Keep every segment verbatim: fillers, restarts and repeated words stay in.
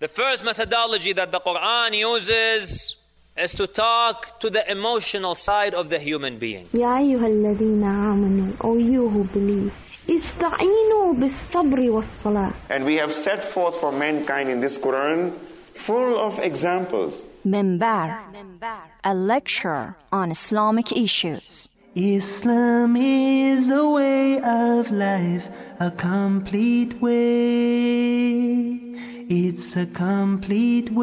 The first methodology that the Quran uses is to talk to the emotional side of the human being. يا أيها الذين آمنوا, O you who believe, استعينوا بالصبر والصلاة. And we have set forth for mankind in this Quran full of examples. Minbar, a lecture on Islamic issues. Islam is a way of life, a complete way. It's a complete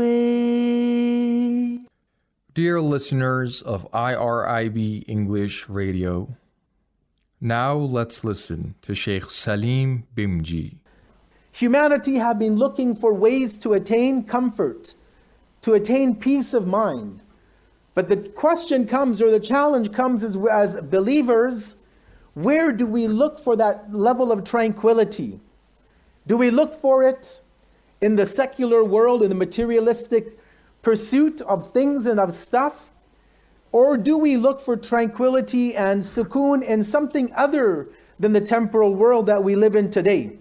way. Dear listeners of I R I B English Radio, now let's listen to Sheikh Salim Bimji. Humanity have been looking for ways to attain comfort, to attain peace of mind. But the question comes, or the challenge comes, as, as believers, where do we look for that level of tranquility? Do we look for it in the secular world, in the materialistic pursuit of things and of stuff? Or do we look for tranquility and sukoon in something other than the temporal world that we live in today?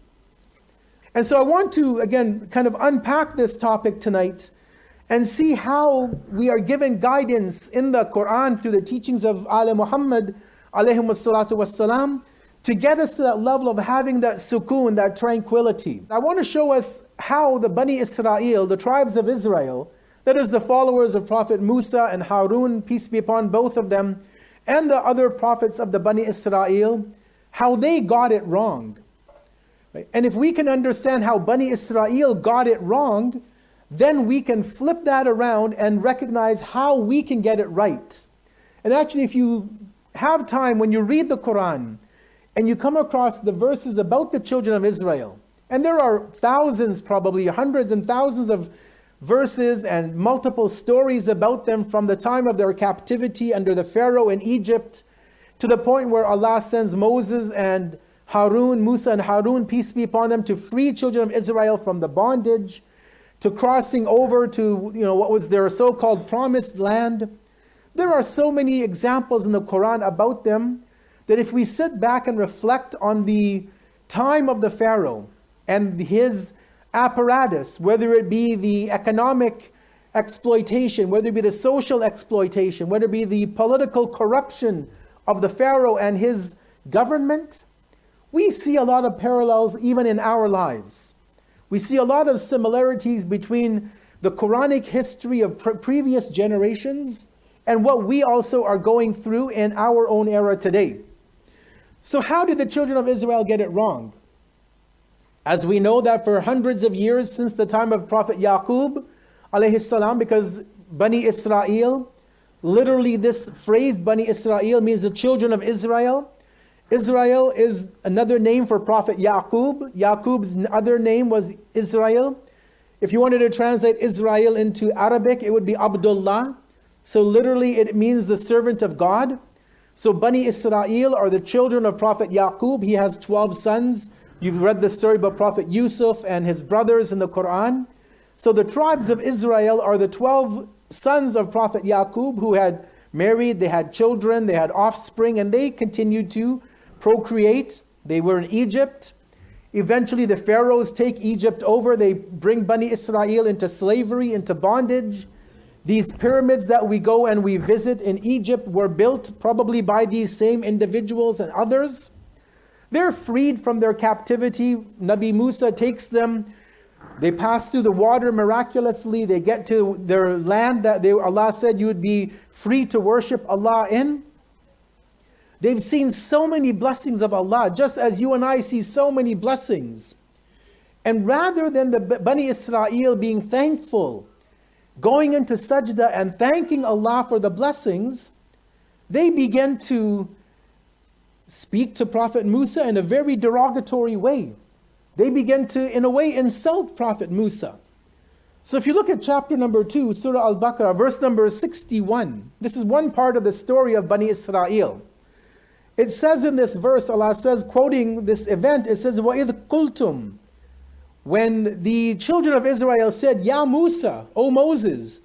And so I want to, again, kind of unpack this topic tonight and see how we are given guidance in the Quran through the teachings of Ala Muhammad alayhi wassalatu wassalam to get us to that level of having that sukoon, that tranquility. I want to show us how the Bani Israel, the tribes of Israel, that is the followers of Prophet Musa and Harun, peace be upon both of them, and the other prophets of the Bani Israel, how they got it wrong. Right? And if we can understand how Bani Israel got it wrong, then we can flip that around and recognize how we can get it right. And actually, if you have time, when you read the Quran, and you come across the verses about the children of Israel, and there are thousands, probably hundreds and thousands of verses and multiple stories about them from the time of their captivity under the Pharaoh in Egypt to the point where Allah sends Moses and Harun, Musa and Harun, peace be upon them, to free children of Israel from the bondage, to crossing over to, you know, what was their so-called promised land. There are so many examples in the Quran about them that if we sit back and reflect on the time of the Pharaoh and his apparatus, whether it be the economic exploitation, whether it be the social exploitation, whether it be the political corruption of the Pharaoh and his government, we see a lot of parallels even in our lives. We see a lot of similarities between the Quranic history of pre- previous generations and what we also are going through in our own era today. So how did the children of Israel get it wrong? As we know that for hundreds of years since the time of Prophet Yaqub alayhi salam, because Bani Israel, literally this phrase Bani Israel means the children of Israel. Israel is another name for Prophet Yaqub. Yaqub's other name was Israel. If you wanted to translate Israel into Arabic, it would be Abdullah. So literally it means the servant of God. So Bani Israel are the children of Prophet Yaqub. He has twelve sons. You've read the story about Prophet Yusuf and his brothers in the Quran. So the tribes of Israel are the twelve sons of Prophet Yaqub who had married, they had children, they had offspring, and they continued to procreate. They were in Egypt. Eventually the pharaohs take Egypt over. They bring Bani Israel into slavery, into bondage. These pyramids that we go and we visit in Egypt were built probably by these same individuals and others. They're freed from their captivity. Nabi Musa takes them. They pass through the water miraculously. They get to their land that they, Allah said you would be free to worship Allah in. They've seen so many blessings of Allah, just as you and I see so many blessings. And rather than the Bani Israel being thankful, going into sajda and thanking Allah for the blessings, they begin to speak to Prophet Musa in a very derogatory way. They begin to, in a way, insult Prophet Musa. So if you look at chapter number two, Surah Al-Baqarah, verse number sixty-one, this is one part of the story of Bani Israel. It says in this verse, Allah says, quoting this event, it says, وَإِذْ قُلْتُمْ, when the children of Israel said, Ya Musa, O Moses,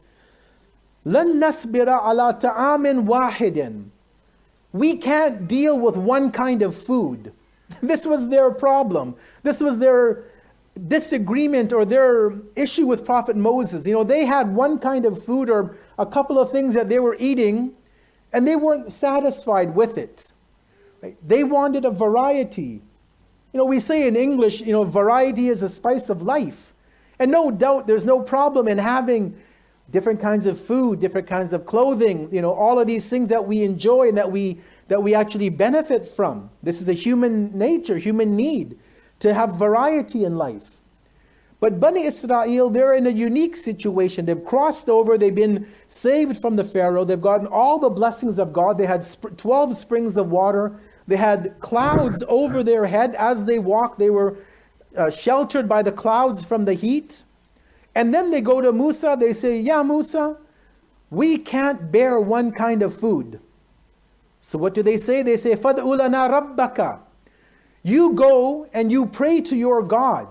لَن نَصْبِرَ عَلَى طَعَامٍ وَاحِدٍ, we can't deal with one kind of food. This was their problem. This was their disagreement or their issue with Prophet Moses. You know, they had one kind of food or a couple of things that they were eating, and they weren't satisfied with it. Right? They wanted a variety. You know, we say in English, you know, variety is a spice of life. And no doubt there's no problem in having different kinds of food, different kinds of clothing, you know, all of these things that we enjoy and that we that we actually benefit from. This is a human nature, human need to have variety in life. But Bani Israel, they're in a unique situation. They've crossed over, they've been saved from the Pharaoh, they've gotten all the blessings of God. They had twelve springs of water. They had clouds over their head. As they walked, they were uh, sheltered by the clouds from the heat. And then they go to Musa, they say, "Yeah, Musa, we can't bear one kind of food." So what do they say? They say, "Fad'u lana rabbaka." You go and you pray to your God.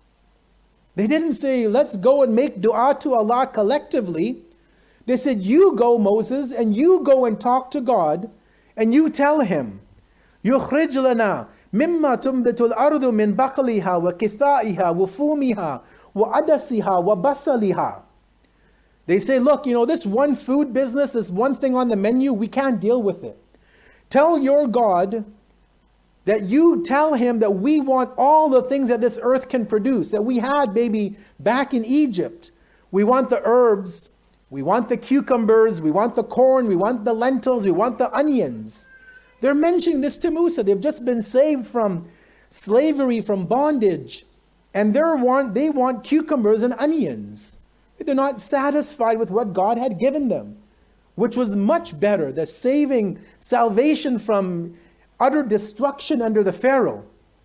They didn't say, let's go and make dua to Allah collectively. They said, you go, Moses, and you go and talk to God, and you tell him, يُخْرِجْ لَنَا مِمَّا تُنْبِتُ الْأَرْضُ مِنْ بَقْلِهَا وَكِثَائِهَا وَفُومِهَا وَعَدَسِهَا وَبَصَلِهَا. They say, look, you know, this one food business, this one thing on the menu, we can't deal with it. Tell your God that you tell him that we want all the things that this earth can produce, that we had maybe back in Egypt. We want the herbs, we want the cucumbers, we want the corn, we want the lentils, we want the onions. They're mentioning this to Musa. They've just been saved from slavery, from bondage, and they're want, they want cucumbers and onions. They're not satisfied with what God had given them, which was much better, the saving, salvation from utter destruction under the Pharaoh.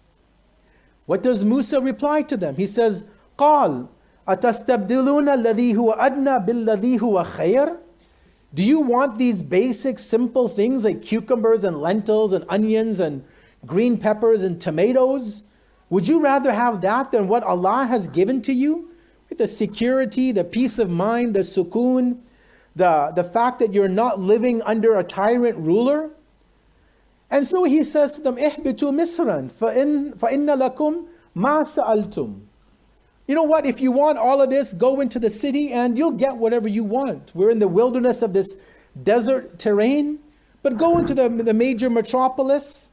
What does Musa reply to them? He says, قَالْ أَتَسْتَبْدِلُونَ الَّذِي هُوَ أَدْنَى بِالَّذِي هُوَ خَيْرٌ. Do you want these basic, simple things like cucumbers and lentils and onions and green peppers and tomatoes? Would you rather have that than what Allah has given to you? The security, the peace of mind, the sukoon, the, the fact that you're not living under a tyrant ruler? And so he says to them, اهبطوا مصرا فإن فإن لكم ما سألتم. You know what? If you want all of this, go into the city and you'll get whatever you want. We're in the wilderness of this desert terrain, but go into the, the major metropolis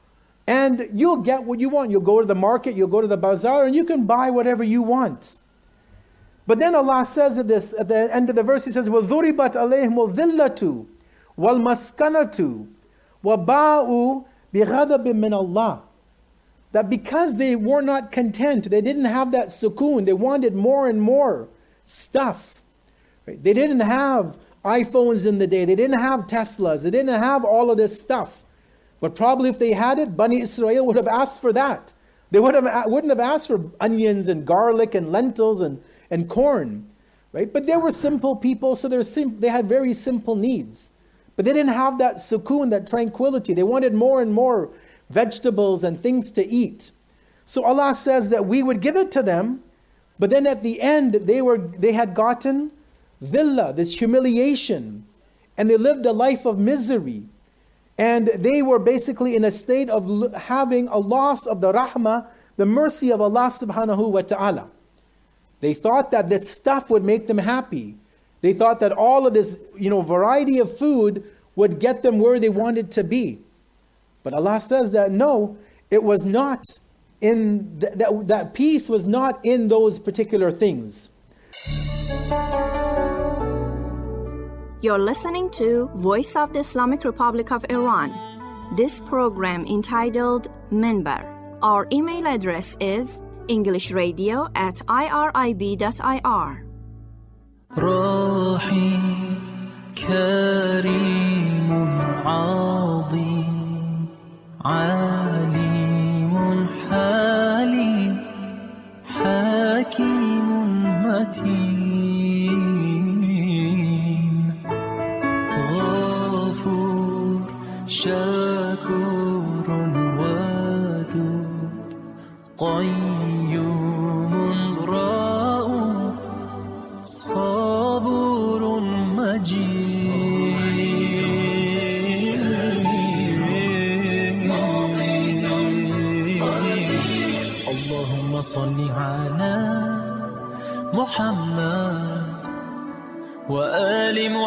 and you'll get what you want. You'll go to the market, you'll go to the bazaar, and you can buy whatever you want. But then Allah says at this at the end of the verse, He says, وَضُرِبَتْ عَلَيْهِمُ الذِّلَّةُ وَالْمَسْكَنَةُ وَبَاءُوا بِغَضَبٍ مِّنَ اللَّهِ. That because they were not content, they didn't have that sukoon, they wanted more and more stuff. Right? They didn't have iPhones in the day, they didn't have Teslas, they didn't have all of this stuff. But probably if they had it, Bani Israel would have asked for that. They would have, wouldn't have asked for onions and garlic and lentils and, and corn. Right? But they were simple people, so they're sim- they had very simple needs. But they didn't have that sukoon, that tranquility. They wanted more and more vegetables and things to eat. So Allah says that we would give it to them, but then at the end they were they had gotten dhillah, this humiliation, and they lived a life of misery. And they were basically in a state of having a loss of the rahmah, the mercy of Allah subhanahu wa ta'ala. They thought that this stuff would make them happy. They thought that all of this, you know, variety of food would get them where they wanted to be. But Allah says that no, it was not in, th- that, that peace was not in those particular things. You're listening to Voice of the Islamic Republic of Iran. This program entitled Minbar. Our email address is englishradio at irib dot I R. راحي كريم عظيم عليم حليم حكيم متين غفور شكور ودود قيوم رؤوف صبور مجيد اللهم صل على محمد وآل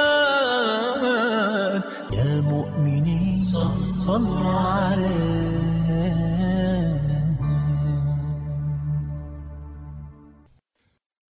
محمد يا مؤمنين صلوا عليه.